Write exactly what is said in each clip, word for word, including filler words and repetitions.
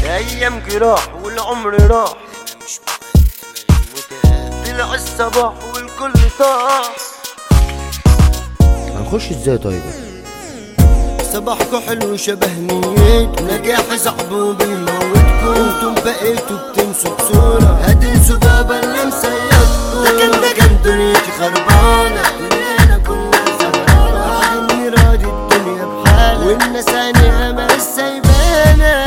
ايام جراح والعمر راح، طلع الصباح والكل طاح. هنخش ازاي طيب؟ صباحكو حلو شبه نيتكو، نجاح صعب وبيموتكو، انتم بقيتوا بتنسوا بصورة، هتنسوا بابا اللي مسيطكو. ده كان ده كان دنيتي خربانة، دنيانا كلها سهرانة، قاعدين نراضي الدنيا بحالها، والناس عينيها ما سايبانا.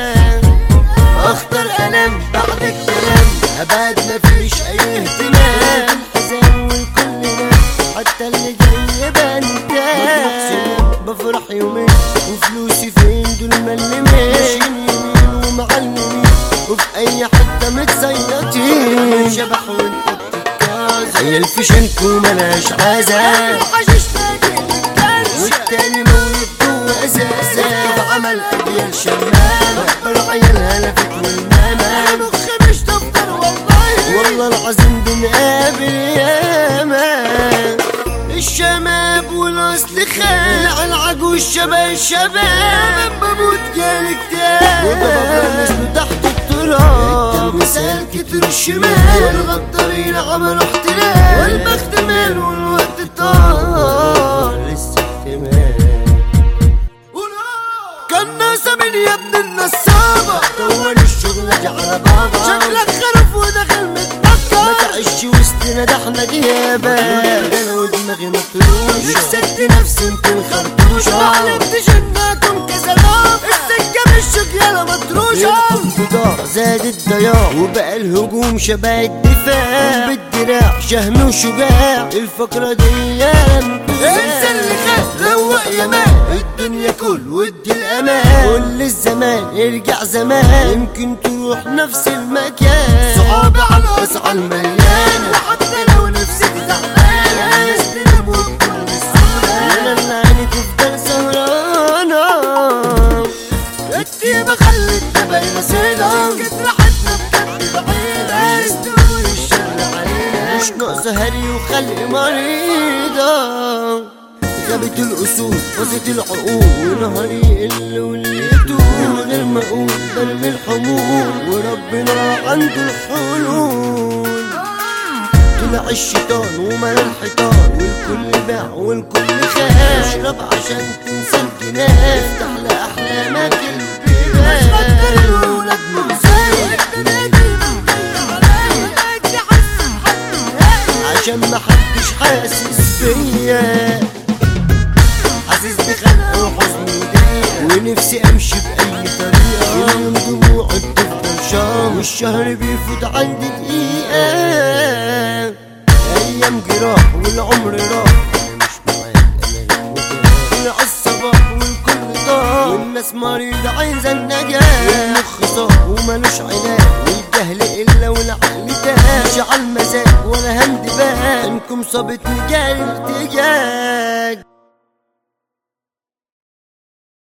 اختار ألم بعد الكلام، أبعد مفيش أي اهتمام، الحزام والكل نام، حتى اللي جاي بنتام. بفرح يومين وفلوسي فين دول ملمين، ماشيين يمين ومعلمين وفي اي حته متسيطين، شبح وانت بتتكاز هي الفشنكو ملاش عازة، والتاني مولد جوا اساسا، بعمل اجيال شمامة اكبر عيالها لفت والماما، مخي مش دفتر والله والله العظيم بنقابل ياما. الشباب والاصل خال العجوز شبه الشباب، بموت جالي كتاب وبابا نزلوا تحت التراب، مثال كتر الشمال الغدارين عملوا احتلال، والبخت مال والوقت طال لسه احتمال. كان ناقصة مين يا ابن النصابة، طول الشغل اجي على بابا، شكلك خرف وداخل متبكر، ما تعيش وسطنا ده احنا ديابة، انا ودماغي مطروشة، نكسدت نفسي انتو الخرطوشة، وعلمت جناكم كسلام، السكة بالشك يالا مطروشة. الانفضاء زاد الضياع وبقى الهجوم شبه الدفاع، بالدراع شهم وشجاع، الفقرة دي يالا انسى اللي خاف روق يا مان، الدنيا كل ودي الامان، كل الزمان ارجع زمان، يمكن تروح نفس المكان، صعاب على الاسعى المليانة، وحتى لو نفسك زعلانة الناس تنموت كل السنة، وانا اللي عيني تفضل سهرانة. التيبة خلتنا باينة سيدة، كنت راحتنا بجد بعيدة، يستوي الشر علينا، مش ناقصة هري وخلق مريضة، جابت الأصول فازت العقول، ونهاري يقل واللي يطول، من غير ما أقول برمي الحمول، وربنا عنده الحلول. طلع الشيطان وملا الحيطان، والكل باع والكل خان، اشرب عشان تنسى الجنان، افتح لأحلامك البيبان، مش بطل الولاد مؤذية، عشان محدش حاسس بيا، حاسس بخنقة وحزن وضيقة، ونفسي امشي بأي طريقة، اليوم دموعي بتفضل شهر، والشهر بيفوت عندي دقيقة. ايام جراح والعمر راح، انا مش معاك انا المتاح، طلع الصباح والكل طاح، والناس مريضة عايزة النجاة، والمخ صاح ومالوش علاج، والجهل الا والعقل تاه، مش عالمزاج ولا هندباه، انكم صابتني جالي ارتجاج.